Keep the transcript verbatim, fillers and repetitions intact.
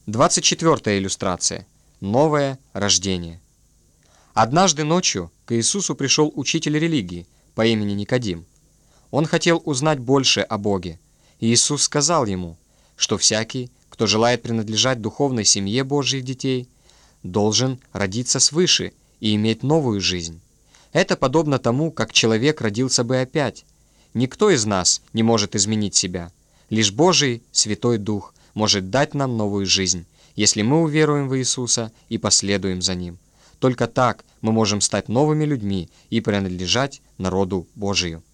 двадцать четвёртая иллюстрация. Новое рождение. Однажды ночью к Иисусу пришел учитель религии по имени Никодим. Он хотел узнать больше о Боге. И Иисус сказал ему, что всякий, кто желает принадлежать духовной семье Божьих детей, должен родиться свыше и иметь новую жизнь. Это подобно тому, как человек родился бы опять. Никто из нас не может изменить себя. Лишь Божий Святой Дух может дать нам новую жизнь, если мы уверуем в Иисуса и последуем за Ним. Только так мы можем стать новыми людьми и принадлежать народу Божию.